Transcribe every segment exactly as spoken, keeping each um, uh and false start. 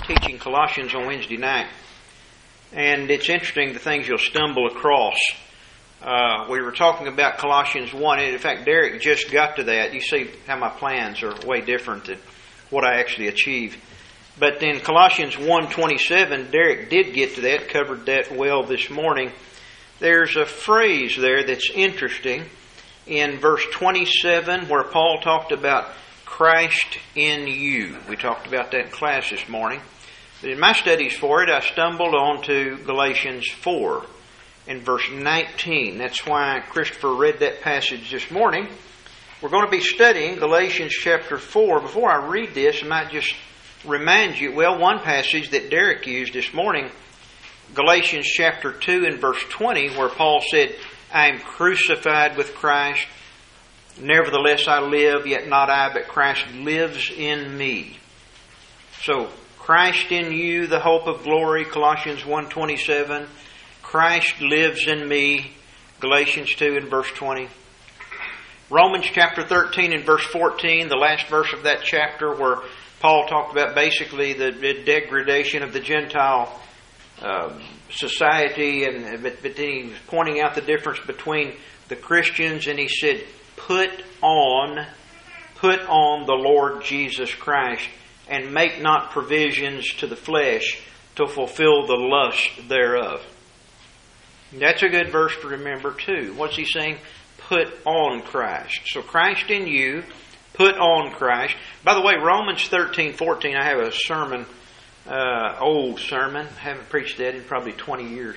teaching Colossians on Wednesday night. And it's interesting the things you'll stumble across. Uh, we were talking about Colossians one. And in fact, Derek just got to that. You see how my plans are way different than what I actually achieve. But in Colossians one twenty-seven, Derek did get to that, covered that well this morning. There's a phrase there that's interesting in verse twenty-seven where Paul talked about Christ in you. We talked about that in class this morning. But in my studies for it, I stumbled onto Galatians four in verse nineteen. That's why Christopher read that passage this morning. We're going to be studying Galatians chapter four. Before I read this, I might just remind you, well, one passage that Derek used this morning, Galatians chapter two and verse twenty, where Paul said, I am crucified with Christ. Nevertheless I live, yet not I, but Christ lives in me. So, Christ in you, the hope of glory, Colossians one twenty-seven. Christ lives in me, Galatians two and verse twenty. Romans chapter thirteen and verse fourteen, the last verse of that chapter, where Paul talked about basically the degradation of the Gentile um, society, and but, but then he was pointing out the difference between the Christians, and he said, Put on, put on the Lord Jesus Christ, and make not provisions to the flesh to fulfill the lust thereof. That's a good verse to remember too. What's he saying? Put on Christ. So Christ in you, put on Christ. By the way, Romans thirteen fourteen, I have a sermon, uh, old sermon, haven't preached that in probably twenty years,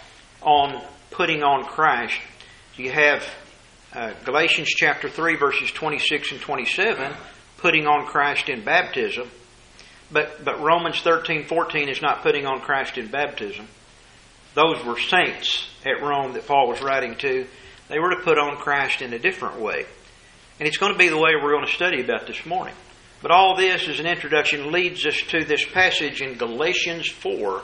on putting on Christ. You have uh, Galatians chapter three, verses twenty-six and twenty-seven, putting on Christ in baptism. But but Romans thirteen fourteen is not putting on Christ in baptism. Those were saints at Rome that Paul was writing to. They were to put on Christ in a different way. And it's going to be the way we're going to study about this morning. But all this as an introduction leads us to this passage in Galatians four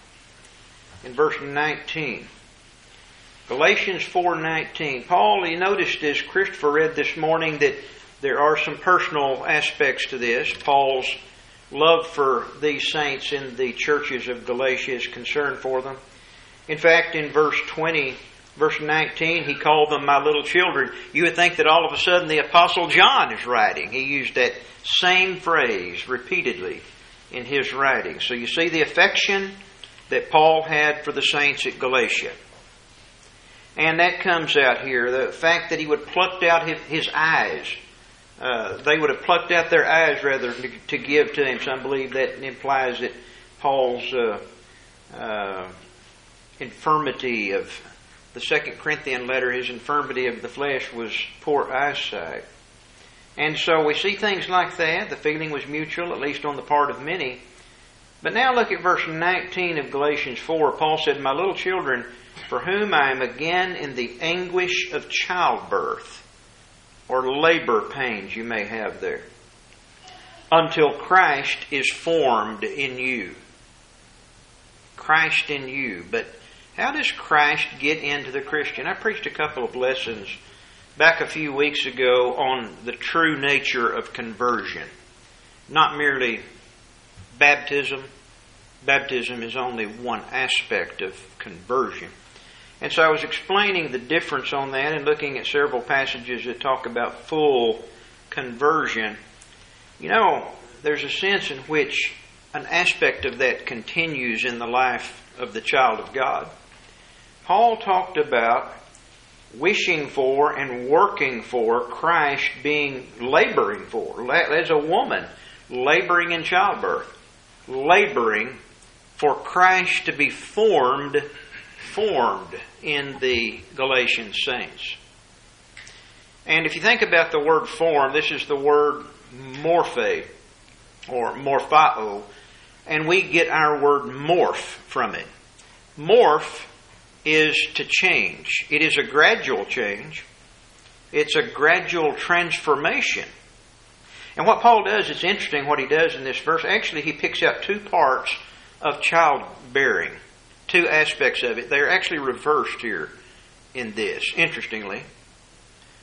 in verse nineteen. Galatians four nineteen. Paul, you noticed as Christopher read this morning that there are some personal aspects to this. Paul's love for these saints in the churches of Galatia, is concern for them. In fact, in verse twenty, verse nineteen, he called them my little children. You would think that all of a sudden the Apostle John is writing. He used that same phrase repeatedly in his writing. So you see the affection that Paul had for the saints at Galatia. And that comes out here. The fact that he would plucked out his, his eyes. Uh, they would have plucked out their eyes rather to, to give to him. Some believe that implies that Paul's uh, uh, infirmity of the Second Corinthian letter, his infirmity of the flesh was poor eyesight. And so we see things like that. The feeling was mutual, at least on the part of many. But now look at verse nineteen of Galatians four. Paul said, My little children, for whom I am again in the anguish of childbirth, or labor pains you may have there, until Christ is formed in you. Christ in you. But how does Christ get into the Christian? I preached a couple of lessons back a few weeks ago on the true nature of conversion. Not merely baptism. Baptism is only one aspect of conversion. And so I was explaining the difference on that and looking at several passages that talk about full conversion. You know, there's a sense in which an aspect of that continues in the life of the child of God. Paul talked about wishing for and working for Christ, being laboring for. As a woman laboring in childbirth, laboring for Christ to be formed, formed in the Galatian saints. And if you think about the word form, this is the word morphe, or morphao, and we get our word morph from it. Morph is to change. It is a gradual change. It's a gradual transformation. And what Paul does, it's interesting what he does in this verse. Actually, he picks out two parts of childbearing, two aspects of it. They're actually reversed here in this, interestingly.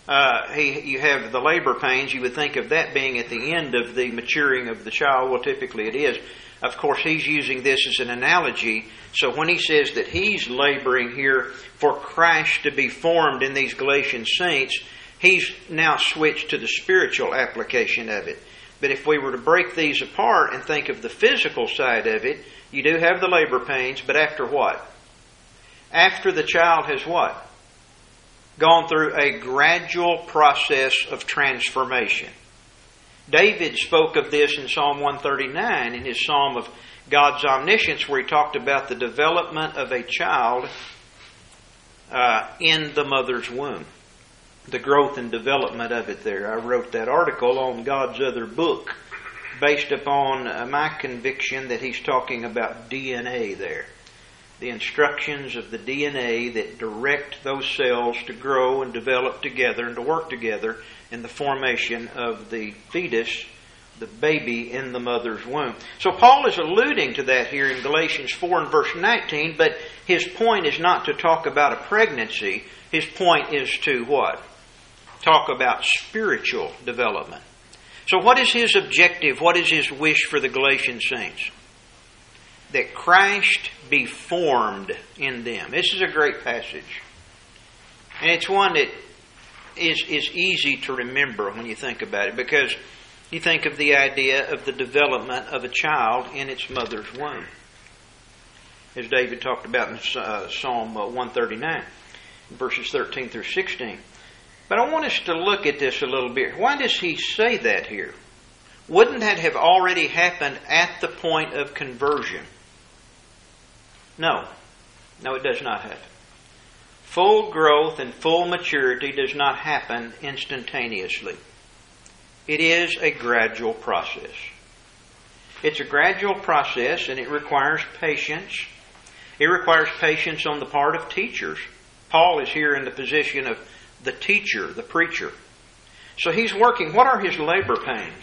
Uh, he, you have the labor pains. You would think of that being at the end of the maturing of the child. Well, typically it is. Of course, he's using this as an analogy. So when he says that he's laboring here for Christ to be formed in these Galatian saints, he's now switched to the spiritual application of it. But if we were to break these apart and think of the physical side of it, you do have the labor pains, but after what? After the child has what? Gone through a gradual process of transformation. David spoke of this in Psalm one thirty-nine, in his Psalm of God's omniscience, where he talked about the development of a child uh, in the mother's womb. The growth and development of it there. I wrote that article on God's Other Book based upon uh, my conviction that he's talking about D N A there. The instructions of the D N A that direct those cells to grow and develop together and to work together in the formation of the fetus, the baby in the mother's womb. So Paul is alluding to that here in Galatians four and verse nineteen, but his point is not to talk about a pregnancy. His point is to what? Talk about spiritual development. So what is his objective? What is his wish for the Galatian saints? That Christ be formed in them. This is a great passage. And it's one that is, is easy to remember when you think about it, because you think of the idea of the development of a child in its mother's womb, as David talked about in uh, Psalm one thirty-nine, verses thirteen through sixteen. But I want us to look at this a little bit. Why does he say that here? Wouldn't that have already happened at the point of conversion? No. No, it does not happen. Full growth and full maturity does not happen instantaneously. It is a gradual process. It's a gradual process, and it requires patience. It requires patience on the part of teachers. Paul is here in the position of the teacher, the preacher. So he's working. What are his labor pains?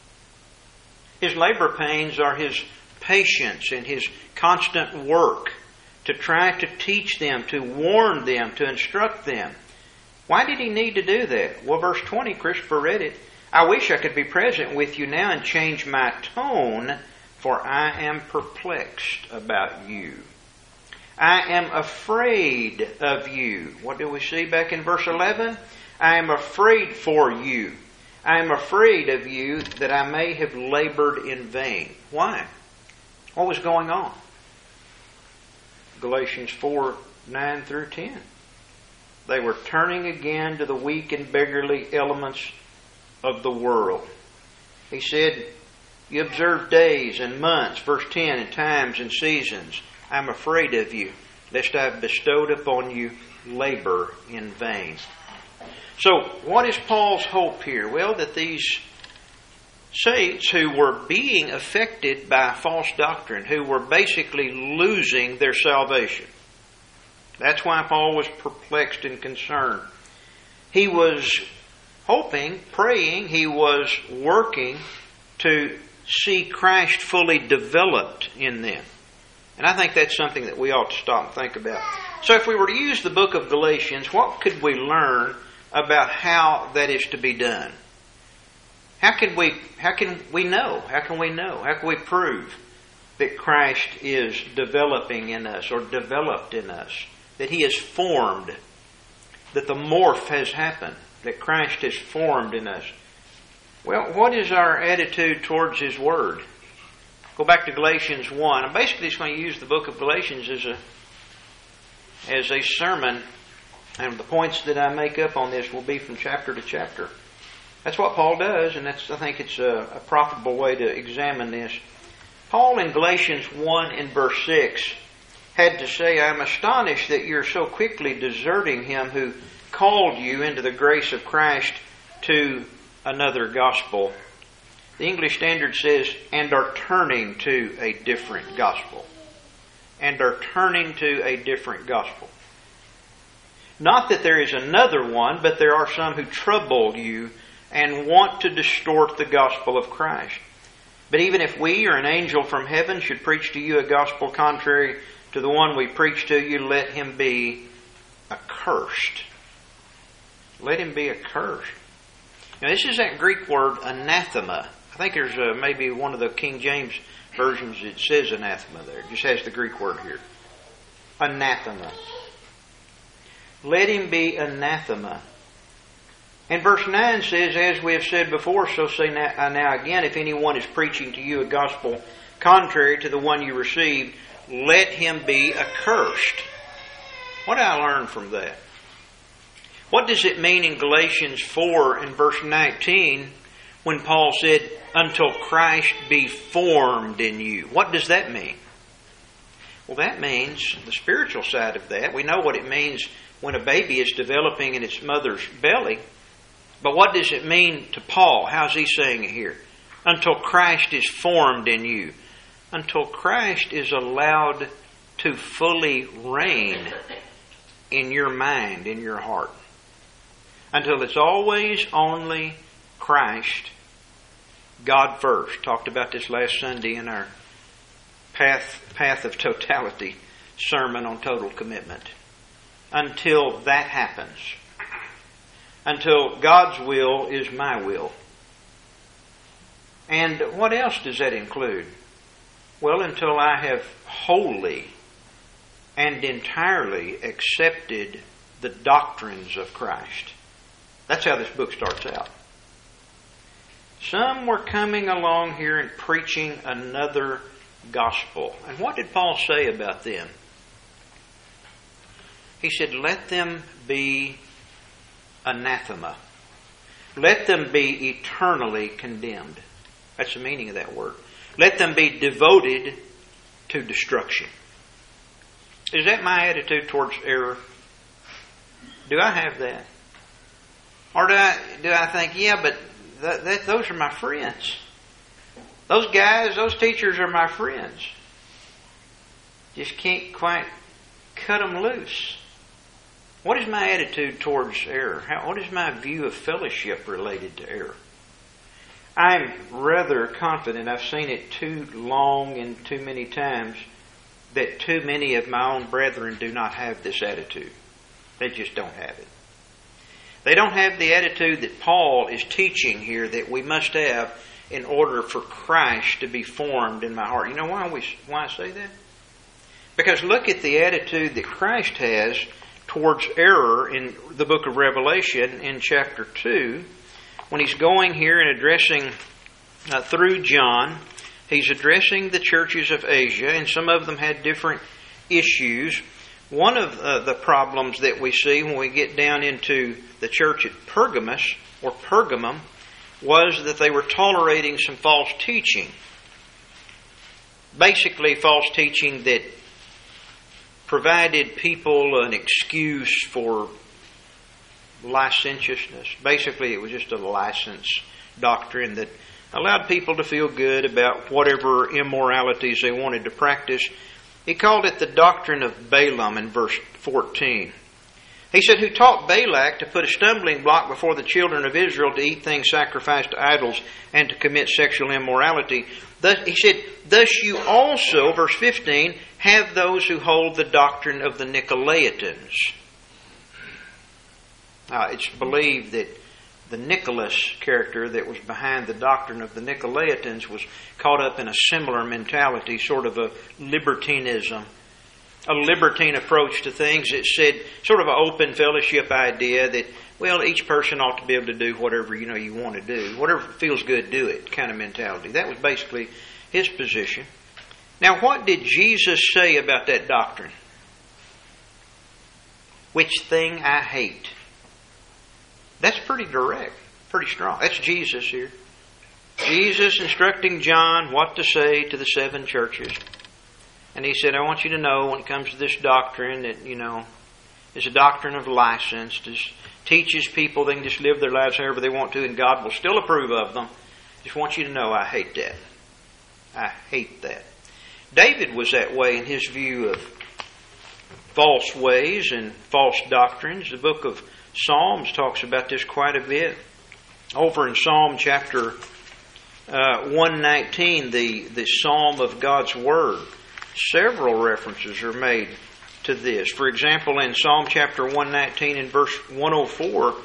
His labor pains are his patience and his constant work to try to teach them, to warn them, to instruct them. Why did he need to do that? Well, verse twenty, Christopher read it. I wish I could be present with you now and change my tone, for I am perplexed about you. I am afraid of you. What do we see back in verse eleven? I am afraid for you. I am afraid of you that I may have labored in vain. Why? What was going on? Galatians four, nine through ten. They were turning again to the weak and beggarly elements of the world. He said, you observe days and months, verse ten, and times and seasons. I'm afraid of you, lest I have bestowed upon you labor in vain. So, what is Paul's hope here? Well, that these saints who were being affected by false doctrine, who were basically losing their salvation. That's why Paul was perplexed and concerned. He was hoping, praying, he was working to see Christ fully developed in them. And I think that's something that we ought to stop and think about. So if we were to use the book of Galatians, what could we learn about how that is to be done? How can we how can we know? How can we know? How can we prove that Christ is developing in us or developed in us? That He is formed, that the morph has happened, that Christ is formed in us. Well, what is our attitude towards His Word? Go back to Galatians one. I'm basically just going to use the book of Galatians as a as a sermon, and the points that I make up on this will be from chapter to chapter. That's what Paul does, and that's I think it's a, a profitable way to examine this. Paul in Galatians one and verse six had to say, I'm astonished that you're so quickly deserting Him who called you into the grace of Christ to another gospel. The English Standard says, and are turning to a different gospel. And are turning to a different gospel. Not that there is another one, but there are some who trouble you and want to distort the gospel of Christ. But even if we or an angel from heaven should preach to you a gospel contrary to the one we preach to you, let him be accursed. Let him be accursed. Now, this is that Greek word anathema. I think there's uh, maybe one of the King James versions that says anathema there. It just has the Greek word here. Anathema. Let him be anathema. And verse nine says, as we have said before, so say now, now again, if anyone is preaching to you a gospel contrary to the one you received, let him be accursed. What did I learn from that? What does it mean in Galatians four and verse nineteen when Paul said, until Christ be formed in you? What does that mean? Well, that means the spiritual side of that. We know what it means when a baby is developing in its mother's belly. But what does it mean to Paul? How's he saying it here? Until Christ is formed in you. Until Christ is allowed to fully reign in your mind, in your heart. Until it's always only Christ, God first. Talked about this last Sunday in our Path, Path of Totality sermon on total commitment. Until that happens. Until God's will is my will. And what else does that include? Well, until I have wholly and entirely accepted the doctrines of Christ. That's how this book starts out. Some were coming along here and preaching another gospel. And what did Paul say about them? He said, let them be anathema. Let them be eternally condemned. That's the meaning of that word. Let them be devoted to destruction. Is that my attitude towards error? Do I have that? Or do I, do I think, yeah, but th- that, those are my friends. Those guys, those teachers are my friends. Just can't quite cut them loose. What is my attitude towards error? How, what is my view of fellowship related to error? I'm rather confident, I've seen it too long and too many times, that too many of my own brethren do not have this attitude. They just don't have it. They don't have the attitude that Paul is teaching here that we must have in order for Christ to be formed in my heart. You know why we why I say that? Because look at the attitude that Christ has towards error in the book of Revelation in chapter two. When he's going here and addressing uh, through John, he's addressing the churches of Asia, and some of them had different issues. One of uh, the problems that we see when we get down into the church at Pergamos, or Pergamum, was that they were tolerating some false teaching. Basically, false teaching that provided people an excuse for licentiousness. Basically, it was just a license doctrine that allowed people to feel good about whatever immoralities they wanted to practice. He called it the doctrine of Balaam in verse fourteen. He said, who taught Balak to put a stumbling block before the children of Israel to eat things sacrificed to idols and to commit sexual immorality. Thus, he said, thus you also, verse fifteen, have those who hold the doctrine of the Nicolaitans. Now, it's believed that the Nicholas character that was behind the doctrine of the Nicolaitans was caught up in a similar mentality, sort of a libertinism, a libertine approach to things that said, sort of an open fellowship idea that, well, each person ought to be able to do whatever, you know, you want to do. Whatever feels good, do it kind of mentality. That was basically his position. Now, what did Jesus say about that doctrine? Which thing I hate. That's pretty direct, pretty strong. That's Jesus here. Jesus instructing John what to say to the seven churches. And he said, I want you to know when it comes to this doctrine that, you know, it's a doctrine of license. Just teaches people they can just live their lives however they want to and God will still approve of them. Just want you to know I hate that. I hate that. David was that way in his view of false ways and false doctrines. The book of Psalms talks about this quite a bit. Over in Psalm chapter uh, one nineteen, the, the Psalm of God's Word, several references are made to this. For example, in Psalm chapter one nineteen and verse one oh four,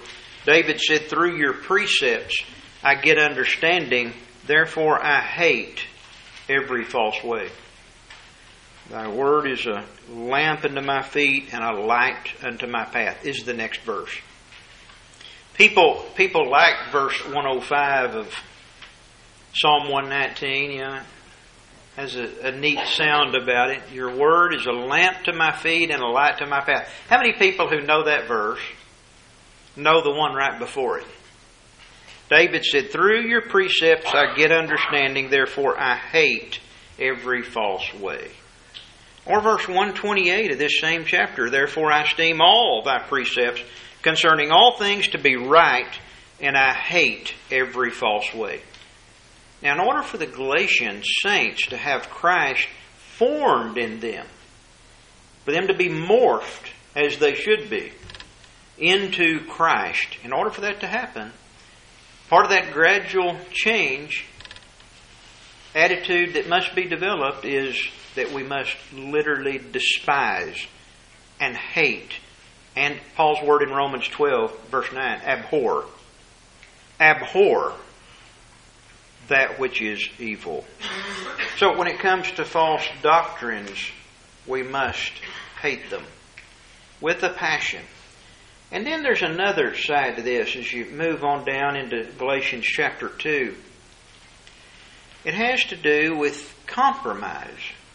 David said, through your precepts I get understanding, therefore I hate every false way. Thy word is a lamp unto my feet and a light unto my path, is the next verse. People people like verse one oh five of Psalm one nineteen, you know, has a, a neat sound about it. Your word is a lamp to my feet and a light to my path. How many people who know that verse know the one right before it? David said, through your precepts I get understanding, therefore I hate every false way. Or verse one twenty-eight of this same chapter, therefore I esteem all thy precepts concerning all things to be right, and I hate every false way. Now, in order for the Galatian saints to have Christ formed in them, for them to be morphed as they should be into Christ, in order for that to happen, part of that gradual change, attitude that must be developed is that we must literally despise and hate. And Paul's word in Romans twelve, verse nine, abhor. Abhor that which is evil. So when it comes to false doctrines, we must hate them with a passion. And then there's another side to this as you move on down into Galatians chapter two. It has to do with compromise.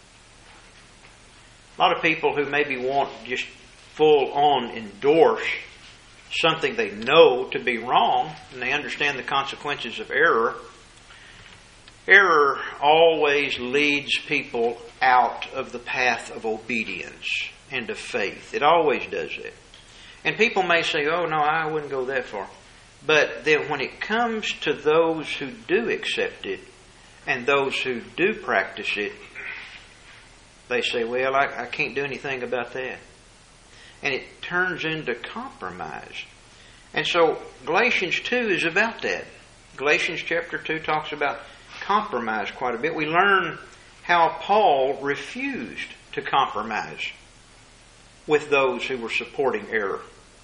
A lot of people who maybe want just full-on endorse something they know to be wrong, and they understand the consequences of error. Error always leads people out of the path of obedience and of faith. It always does it. And people may say, oh, no, I wouldn't go that far. But then when it comes to those who do accept it and those who do practice it, they say, well, I, I can't do anything about that. And it turns into compromise. And so Galatians two is about that. Galatians chapter two talks about compromise quite a bit. We learn how Paul refused to compromise with those who were supporting error.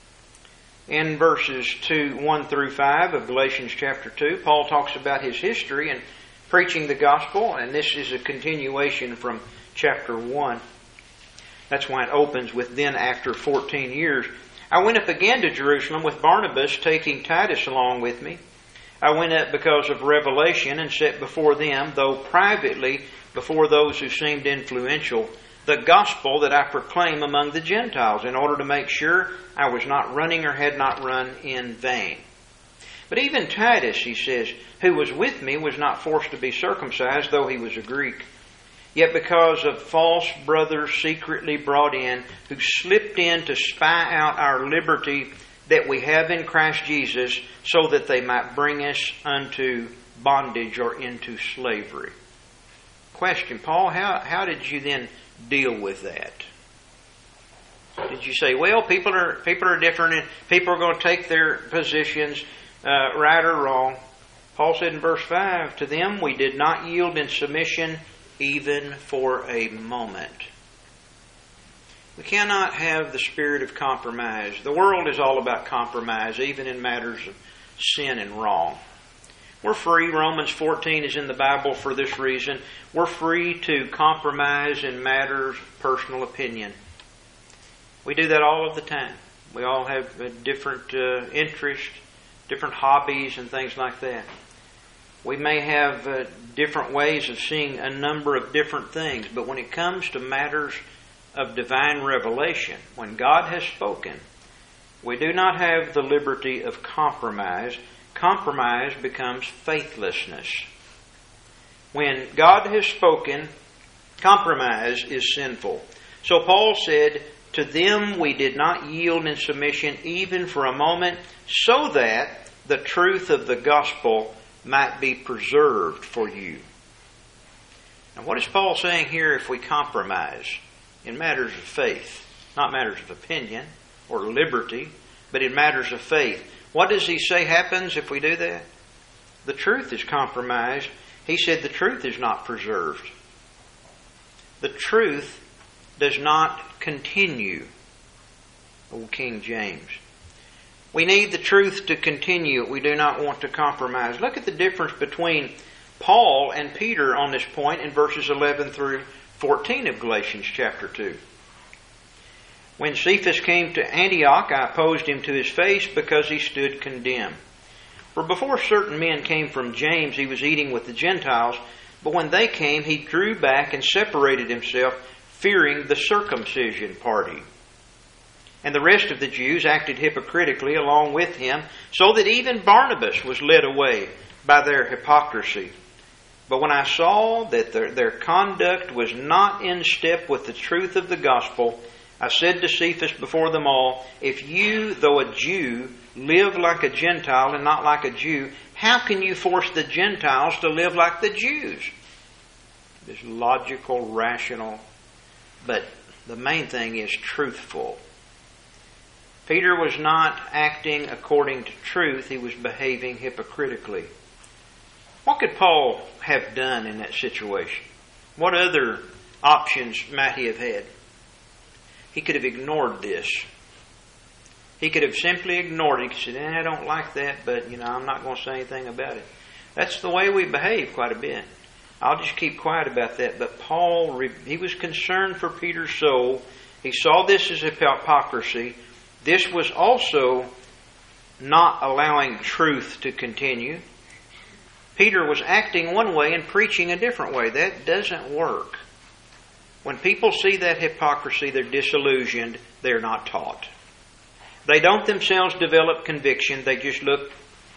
In verses two, one through five of Galatians chapter two, Paul talks about his history in preaching the gospel, and this is a continuation from chapter one. That's why it opens with, then after fourteen years, I went up again to Jerusalem with Barnabas, taking Titus along with me. I went up because of revelation and set before them, though privately before those who seemed influential, the gospel that I proclaim among the Gentiles, in order to make sure I was not running or had not run in vain. But even Titus, he says, who was with me, was not forced to be circumcised, though he was a Greek. Yet because of false brothers secretly brought in, who slipped in to spy out our liberty that we have in Christ Jesus, so that they might bring us unto bondage or into slavery. Question, Paul, how, how did you then deal with that? Did you say, well, people are people are different and people are going to take their positions uh, right or wrong? Paul said in verse five, to them we did not yield in submission even for a moment. We cannot have the spirit of compromise. The world is all about compromise, even in matters of sin and wrong. We're free. Romans fourteen is in the Bible for this reason. We're free to compromise in matters of personal opinion. We do that all of the time. We all have a different uh, interests, different hobbies and things like that. We may have uh, different ways of seeing a number of different things, but when it comes to matters of divine revelation, when God has spoken, we do not have the liberty of compromise. Compromise becomes faithlessness. When God has spoken, compromise is sinful. So Paul said, to them we did not yield in submission even for a moment, so that the truth of the gospel might be preserved for you. Now what is Paul saying here if we compromise in matters of faith? Not matters of opinion or liberty, but in matters of faith. What does he say happens if we do that? The truth is compromised. He said the truth is not preserved. The truth does not continue. Old King James. We need the truth to continue. We do not want to compromise. Look at the difference between Paul and Peter on this point in verses eleven through fourteen of Galatians chapter two. When Cephas came to Antioch, I opposed him to his face because he stood condemned. For before certain men came from James, he was eating with the Gentiles, but when they came, he drew back and separated himself, fearing the circumcision party. And the rest of the Jews acted hypocritically along with him, so that even Barnabas was led away by their hypocrisy. But when I saw that their, their conduct was not in step with the truth of the gospel, I said to Cephas before them all, if you, though a Jew, live like a Gentile and not like a Jew, how can you force the Gentiles to live like the Jews? It's logical, rational, but the main thing is truthful. Peter was not acting according to truth. He was behaving hypocritically. What could Paul have done in that situation? What other options might he have had? He could have ignored this. He could have simply ignored it. He could have said, eh, I don't like that, but you know, I'm not going to say anything about it. That's the way we behave quite a bit. I'll just keep quiet about that. But Paul, he was concerned for Peter's soul. He saw this as hypocrisy. This was also not allowing truth to continue. Peter was acting one way and preaching a different way. That doesn't work. When people see that hypocrisy, they're disillusioned. They're not taught. They don't themselves develop conviction. They just look,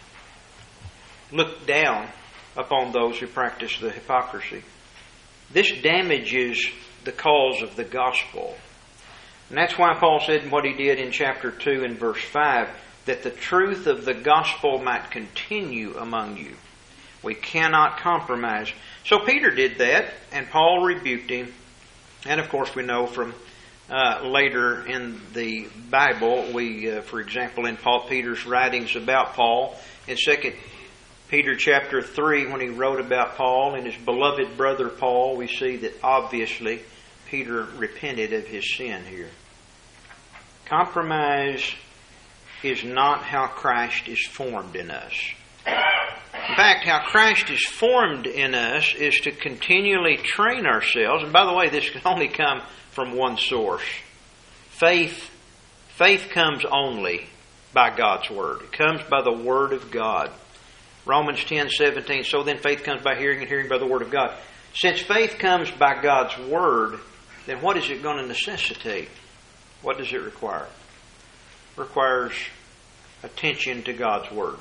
look down upon those who practice the hypocrisy. This damages the cause of the gospel. And that's why Paul said what he did in chapter two and verse five, that the truth of the gospel might continue among you. We cannot compromise. So Peter did that, and Paul rebuked him. And of course we know from uh, later in the Bible, we, uh, for example, in Paul Peter's writings about Paul, in Second Peter chapter three, when he wrote about Paul and his beloved brother Paul, we see that obviously Peter repented of his sin here. Compromise is not how Christ is formed in us. In fact, how Christ is formed in us is to continually train ourselves. And by the way, this can only come from one source. Faith, faith comes only by God's Word. It comes by the Word of God. Romans ten seventeen, so then faith comes by hearing and hearing by the Word of God. Since faith comes by God's Word, then what is it going to necessitate? What does it require? It requires attention to God's Word.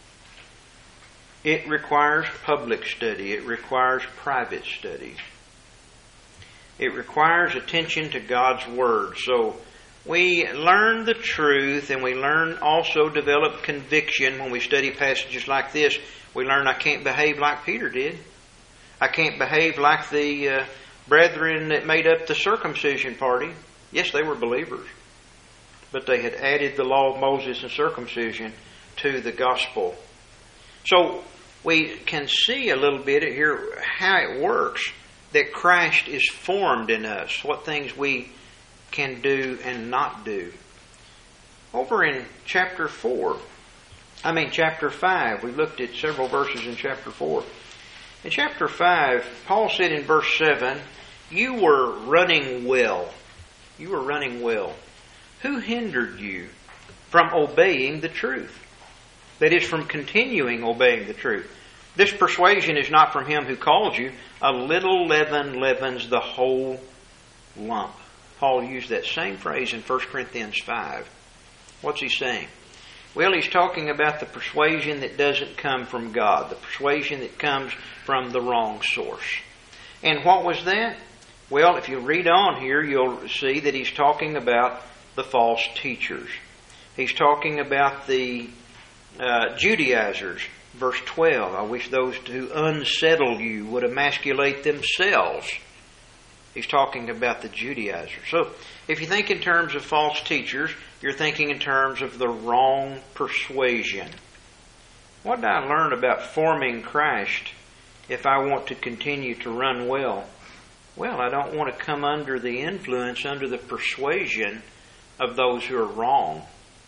It requires public study. It requires private study. It requires attention to God's Word. So we learn the truth, and we learn also develop conviction when we study passages like this. We learn I can't behave like Peter did. I can't behave like the uh, brethren that made up the circumcision party. Yes, they were believers, but they had added the law of Moses and circumcision to the gospel. So we can see a little bit here how it works, that Christ is formed in us, what things we can do and not do. Over in chapter four, I mean chapter five, we looked at several verses in chapter four. In chapter five, Paul said in verse seven, you were running well. You were running well. Who hindered you from obeying the truth? That is, from continuing obeying the truth. This persuasion is not from him who called you. A little leaven leavens the whole lump. Paul used that same phrase in First Corinthians five. What's he saying? Well, he's talking about the persuasion that doesn't come from God, the persuasion that comes from the wrong source. And what was that? Well, if you read on here, you'll see that he's talking about the false teachers. He's talking about the uh, Judaizers. Verse twelve, I wish those who unsettle you would emasculate themselves. He's talking about the Judaizers. So, if you think in terms of false teachers, you're thinking in terms of the wrong persuasion. What did I learn about forming Christ if I want to continue to run well? Well, I don't want to come under the influence, under the persuasion of those who are wrong.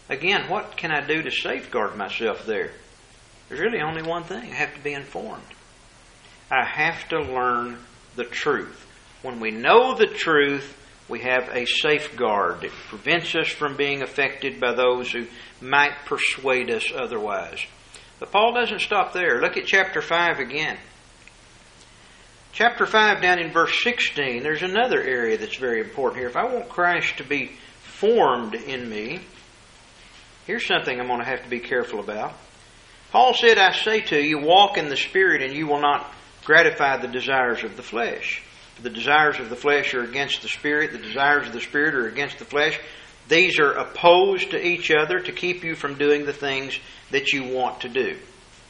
Again, what can I do to safeguard myself there? There's really only one thing. I have to be informed. I have to learn the truth. When we know the truth, we have a safeguard that prevents us from being affected by those who might persuade us otherwise. But Paul doesn't stop there. Look at chapter five again. Chapter five, down in verse sixteen, there's another area that's very important here. If I want Christ to be formed in me, here's something I'm going to have to be careful about. Paul said, I say to you, walk in the Spirit, and you will not gratify the desires of the flesh. The desires of the flesh are against the Spirit. The desires of the Spirit are against the flesh. These are opposed to each other to keep you from doing the things that you want to do.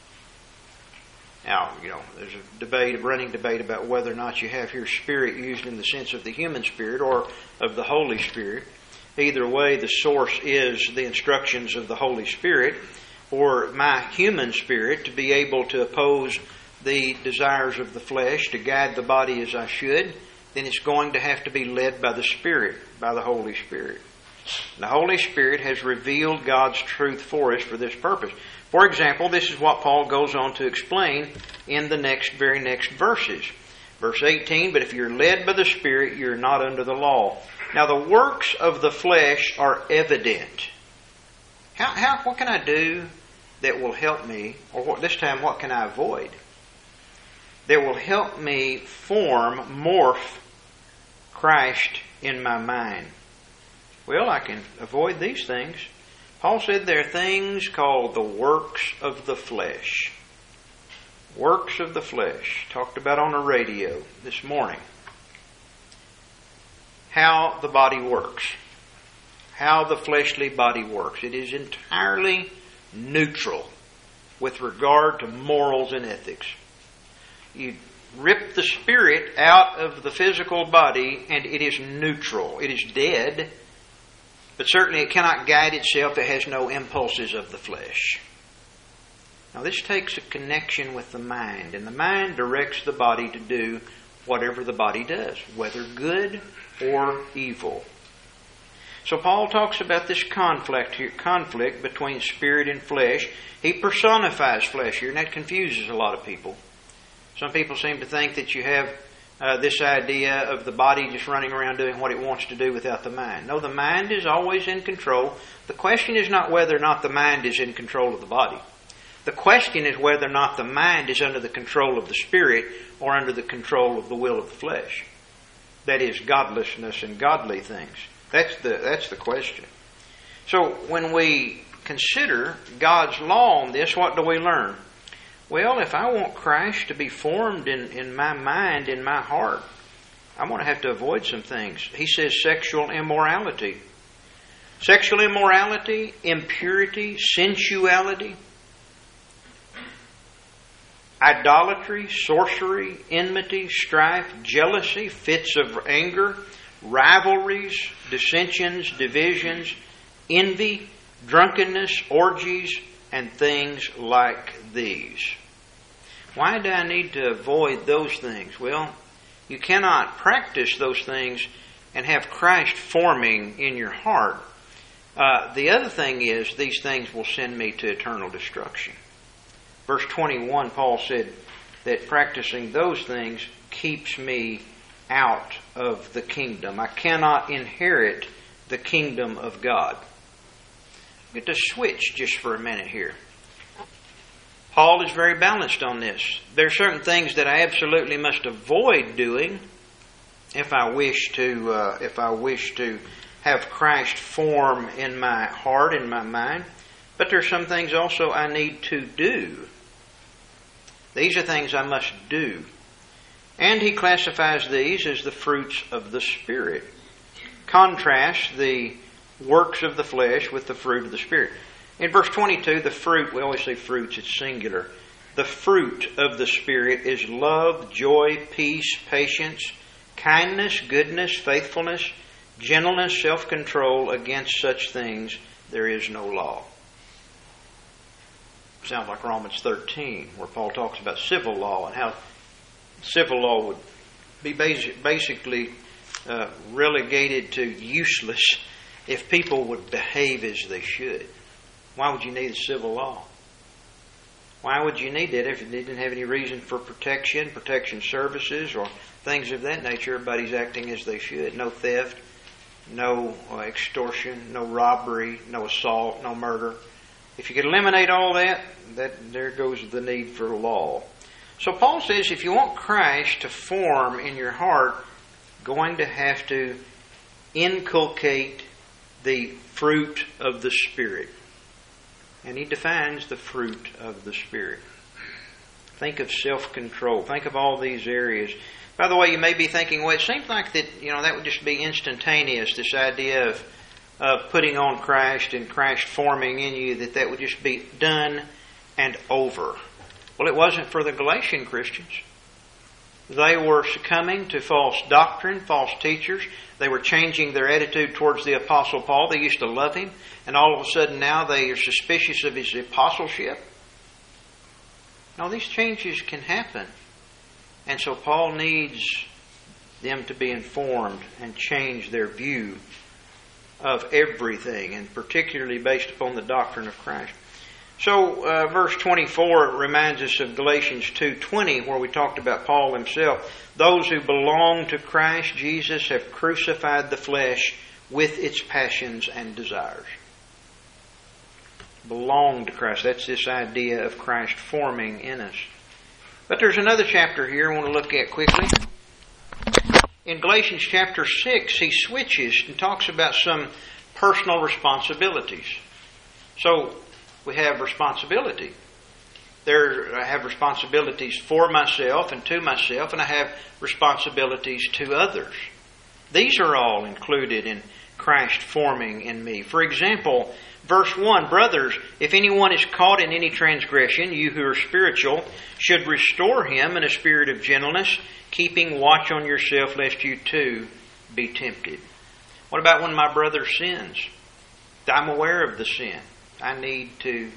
Now, you know, there's a debate, a running debate about whether or not you have here spirit used in the sense of the human spirit or of the Holy Spirit. Either way, the source is the instructions of the Holy Spirit, or my human spirit to be able to oppose the desires of the flesh, to guide the body as I should, then it's going to have to be led by the Spirit, by the Holy Spirit. The Holy Spirit has revealed God's truth for us for this purpose. For example, this is what Paul goes on to explain in the next, very next verses. Verse eighteen, but if you're led by the Spirit, you're not under the law. Now the works of the flesh are evident. How, how, what can I do that will help me, or what, this time what can I avoid, that will help me form, morph Christ in my mind? Well, I can avoid these things. Paul said there are things called the works of the flesh. Works of the flesh. Talked about on the radio this morning. How the body works. How the fleshly body works. It is entirely neutral with regard to morals and ethics. You rip the spirit out of the physical body and it is neutral. It is dead. But certainly it cannot guide itself. It has no impulses of the flesh. Now this takes a connection with the mind. And the mind directs the body to do whatever the body does, whether good or evil. So Paul talks about this conflict here, conflict between spirit and flesh. He personifies flesh here, and that confuses a lot of people. Some people seem to think that you have Uh, this idea of the body just running around doing what it wants to do without the mind. No, the mind is always in control. The question is not whether or not the mind is in control of the body. The question is whether or not the mind is under the control of the spirit or under the control of the will of the flesh. That is godlessness and godly things. That's the, that's the question. So when we consider God's law on this, what do we learn? Well, if I want Christ to be formed in, in my mind, in my heart, I'm going to have to avoid some things. He says sexual immorality. Sexual immorality, impurity, sensuality, idolatry, sorcery, enmity, strife, jealousy, fits of anger, rivalries, dissensions, divisions, envy, drunkenness, orgies, and things like these. Why do I need to avoid those things? Well, you cannot practice those things and have Christ forming in your heart. Uh, the other thing is, these things will send me to eternal destruction. Verse twenty-one, Paul said that practicing those things keeps me out of the kingdom. I cannot inherit the kingdom of God. Get to switch just for a minute here. Paul is very balanced on this. There are certain things that I absolutely must avoid doing if I wish to uh, if I wish to have Christ form in my heart, in my mind. But there are some things also I need to do. These are things I must do. And he classifies these as the fruits of the Spirit. Contrast the works of the flesh with the fruit of the Spirit. In verse twenty-two, the fruit, we always say fruits, it's singular. The fruit of the Spirit is love, joy, peace, patience, kindness, goodness, faithfulness, gentleness, self-control. Against such things there is no law. Sounds like Romans thirteen, where Paul talks about civil law and how civil law would be basic, basically uh, relegated to useless if people would behave as they should. Why would you need a civil law? Why would you need that if it didn't have any reason for protection, protection services, or things of that nature? Everybody's acting as they should. No theft, no uh, extortion, no robbery, no assault, no murder. If you could eliminate all that, that there goes the need for law. So Paul says if you want Christ to form in your heart, going to have to inculcate the fruit of the Spirit. And he defines the fruit of the Spirit. Think of self-control. Think of all these areas. By the way, you may be thinking, well, it seems like that, you know, that would just be instantaneous, this idea of of putting on Christ and Christ forming in you, that that would just be done and over. Well, it wasn't for the Galatian Christians. They were succumbing to false doctrine, false teachers. They were changing their attitude towards the Apostle Paul. They used to love him, and all of a sudden now they are suspicious of his apostleship. Now, these changes can happen. And so Paul needs them to be informed and change their view of everything, and particularly based upon the doctrine of Christ. So uh, verse twenty-four reminds us of Galatians two twenty, where we talked about Paul himself. Those who belong to Christ Jesus have crucified the flesh with its passions and desires. Belong to Christ. That's this idea of Christ forming in us. But there's another chapter here I want to look at quickly. In Galatians chapter six, he switches and talks about some personal responsibilities. So, we have responsibility. There, I have responsibilities for myself and to myself, and I have responsibilities to others. These are all included in Christ forming in me. For example, verse one, brothers, if anyone is caught in any transgression, you who are spiritual should restore him in a spirit of gentleness, keeping watch on yourself lest you too be tempted. What about when my brother sins? I'm aware of the sin. I need to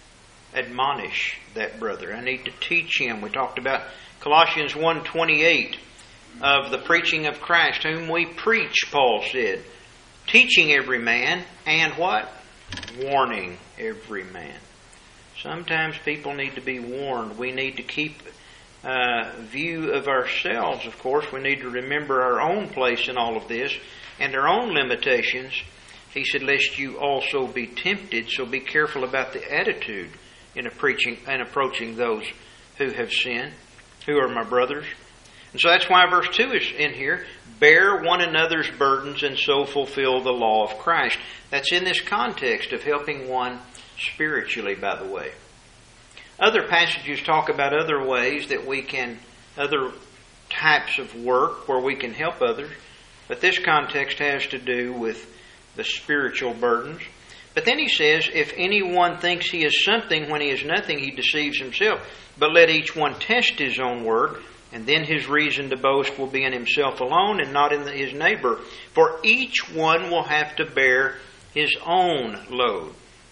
admonish that brother. I need to teach him. We talked about Colossians one twenty-eight of the preaching of Christ, whom we preach, Paul said, teaching every man and what? Warning every man. Sometimes people need to be warned. We need to keep uh, view of ourselves, of course. We need to remember our own place in all of this and our own limitations. He said, lest you also be tempted, so be careful about the attitude in preaching and approaching those who have sinned, who are my brothers. And so that's why verse two is in here. Bear one another's burdens and so fulfill the law of Christ. That's in this context of helping one spiritually, by the way. Other passages talk about other ways that we can, other types of work where we can help others. But this context has to do with the spiritual burdens. But then he says, if anyone thinks he is something when he is nothing, he deceives himself. But let each one test his own work, and then his reason to boast will be in himself alone and not in his neighbor. For each one will have to bear his own load.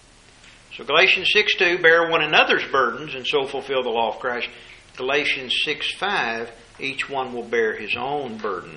So Galatians six two, bear one another's burdens and so fulfill the law of Christ. Galatians six five, each one will bear his own burden.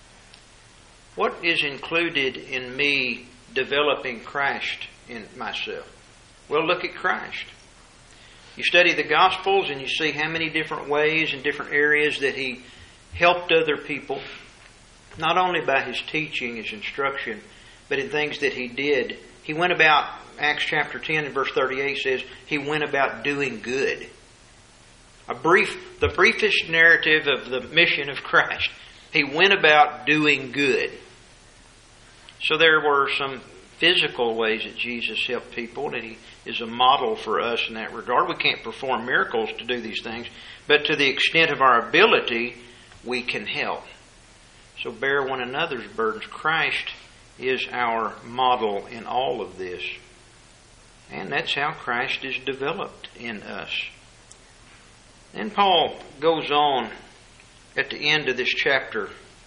What is included in me developing Christ in myself? Well, look at Christ. You study the Gospels and you see how many different ways and different areas that He helped other people, not only by His teaching, His instruction, but in things that He did. He went about, Acts chapter ten and verse thirty-eight says, He went about doing good. A brief, the briefest narrative of the mission of Christ. He went about doing good. So there were some physical ways that Jesus helped people, and He is a model for us in that regard. We can't perform miracles to do these things, but to the extent of our ability, we can help. So bear one another's burdens. Christ is our model in all of this. And that's how Christ is developed in us. Then Paul goes on at the end of this chapter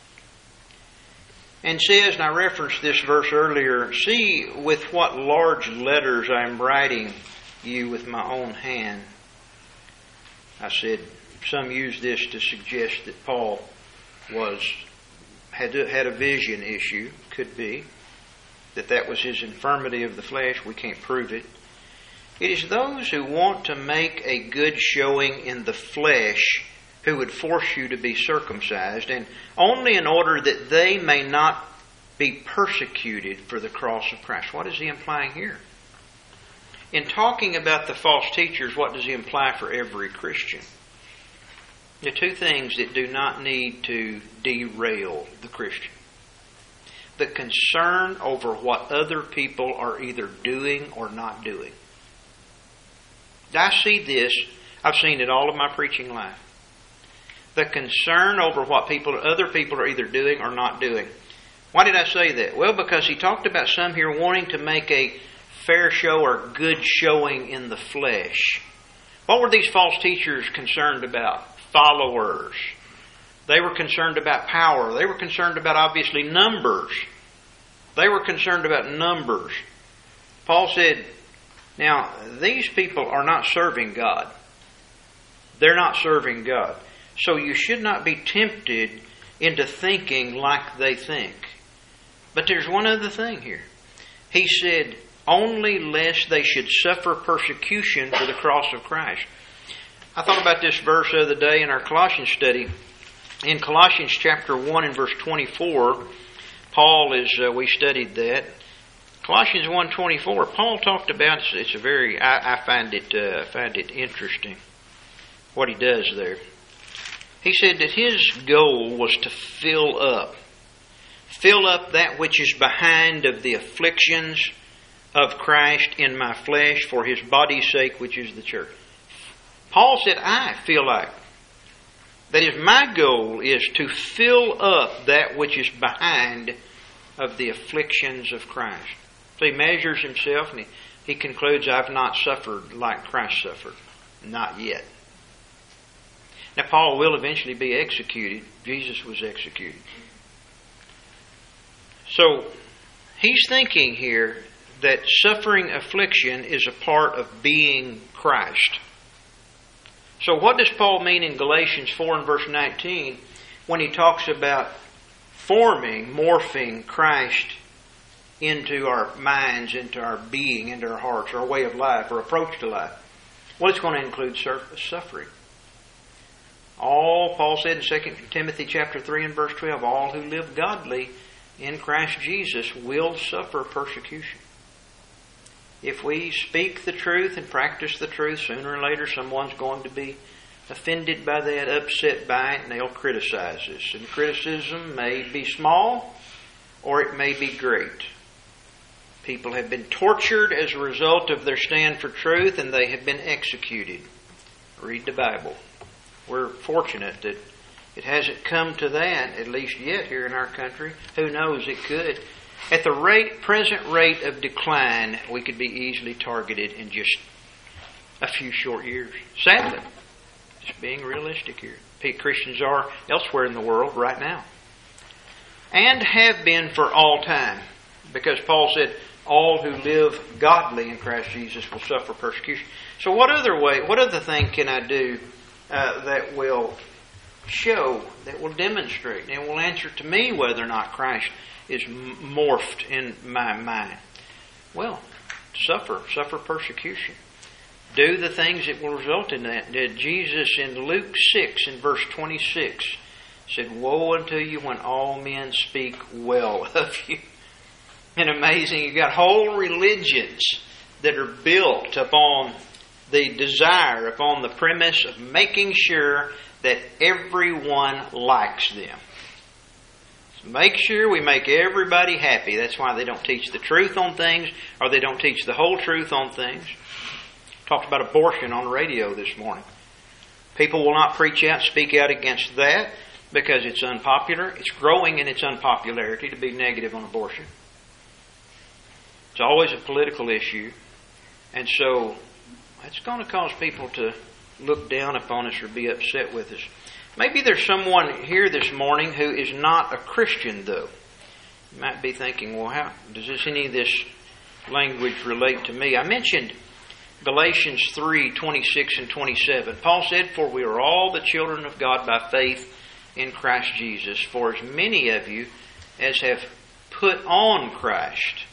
and says, and I referenced this verse earlier, see with what large letters I am writing you with my own hand. I said, some use this to suggest that Paul was had had a vision issue. Could be. that that was his infirmity of the flesh. We can't prove it. It is those who want to make a good showing in the flesh who would force you to be circumcised, and only in order that they may not be persecuted for the cross of Christ. What is he implying here? In talking about the false teachers, what does he imply for every Christian? The two things that do not need to derail the Christian. The concern over what other people are either doing or not doing. I see this, I've seen it all of my preaching life. The concern over what people, other people are either doing or not doing. Why did I say that? Well, because he talked about some here wanting to make a fair show or good showing in the flesh. What were these false teachers concerned about? Followers. They were concerned about power. They were concerned about, obviously, numbers. They were concerned about numbers. Paul said, now, these people are not serving God. They're not serving God. So you should not be tempted into thinking like they think. But there's one other thing here. He said, only lest they should suffer persecution for the cross of Christ. I thought about this verse the other day in our Colossians study. In Colossians chapter one and verse twenty-four, Paul is, uh, we studied that. Colossians one twenty-four, Paul talked about, it's, it's a very, I, I find it, uh, find it interesting what he does there. He said that his goal was to fill up, fill up that which is behind of the afflictions of Christ in my flesh for his body's sake, which is the church. Paul said, I feel like, that is, my goal is to fill up that which is behind of the afflictions of Christ. So he measures himself and he, he concludes, I've not suffered like Christ suffered. Not yet. Now, Paul will eventually be executed. Jesus was executed. So, he's thinking here that suffering affliction is a part of being Christ. So, what does Paul mean in Galatians four and verse nineteen when he talks about forming, morphing Christ into our minds, into our being, into our hearts, our way of life, our approach to life? Well, it's going to include suffering. All, Paul said in Second Timothy chapter three and verse twelve, all who live godly in Christ Jesus will suffer persecution. If we speak the truth and practice the truth, sooner or later someone's going to be offended by that, upset by it, and they'll criticize us. And criticism may be small or it may be great. People have been tortured as a result of their stand for truth, and they have been executed. Read the Bible. We're fortunate that it hasn't come to that, at least yet here in our country. Who knows, it could. At the rate, present rate of decline, we could be easily targeted in just a few short years. Sadly, just being realistic here. Christians are elsewhere in the world right now. And have been for all time. Because Paul said, all who live godly in Christ Jesus will suffer persecution. So what other way, what other thing can I do uh, that will show, that will demonstrate, and will answer to me whether or not Christ is morphed in my mind? Well, suffer, suffer persecution. Do the things that will result in that. Did Jesus in Luke six in verse twenty-six said, woe unto you when all men speak well of you. And amazing, you've got whole religions that are built upon the desire, upon the premise of making sure that everyone likes them. So make sure we make everybody happy. That's why they don't teach the truth on things, or they don't teach the whole truth on things. Talked about abortion on the radio this morning. People will not preach out, speak out against that because it's unpopular. It's growing in its unpopularity to be negative on abortion. It's always a political issue. And so it's going to cause people to look down upon us or be upset with us. Maybe there's someone here this morning who is not a Christian, though. You might be thinking, well, how does this, any of this language relate to me? I mentioned Galatians three, twenty-six and twenty-seven. Paul said, for we are all the children of God by faith in Christ Jesus. For as many of you as have put on Christ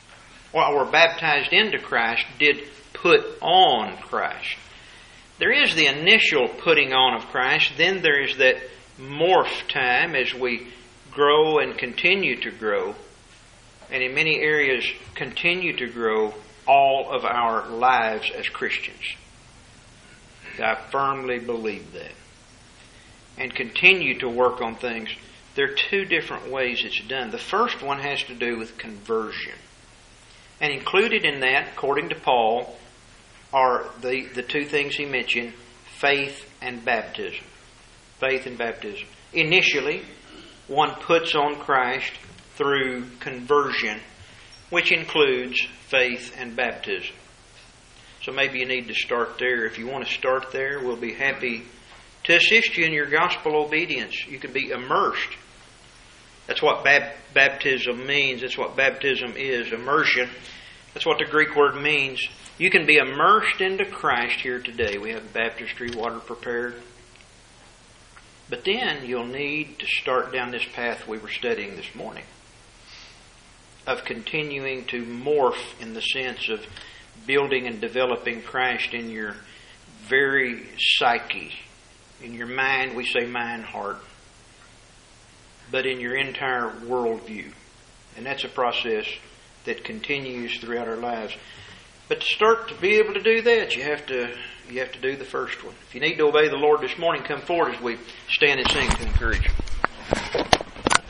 or were baptized into Christ did put on Christ. There is the initial putting on of Christ, then there is that morph time as we grow and continue to grow, and in many areas continue to grow all of our lives as Christians. I firmly believe that. And continue to work on things. There are two different ways it's done. The first one has to do with conversion. And included in that, according to Paul, are the, the two things he mentioned, faith and baptism. Faith and baptism. Initially, one puts on Christ through conversion, which includes faith and baptism. So maybe you need to start there. If you want to start there, we'll be happy to assist you in your gospel obedience. You can be immersed. That's what bab- baptism means. That's what baptism is, immersion. That's what the Greek word means. You can be immersed into Christ here today. We have baptistry water prepared. But then you'll need to start down this path we were studying this morning of continuing to morph in the sense of building and developing Christ in your very psyche. In your mind, we say mind, heart. But in your entire worldview. And that's a process that continues throughout our lives. But to start to be able to do that, you have to you have to do the first one. If you need to obey the Lord this morning, come forward as we stand and sing to encourage you.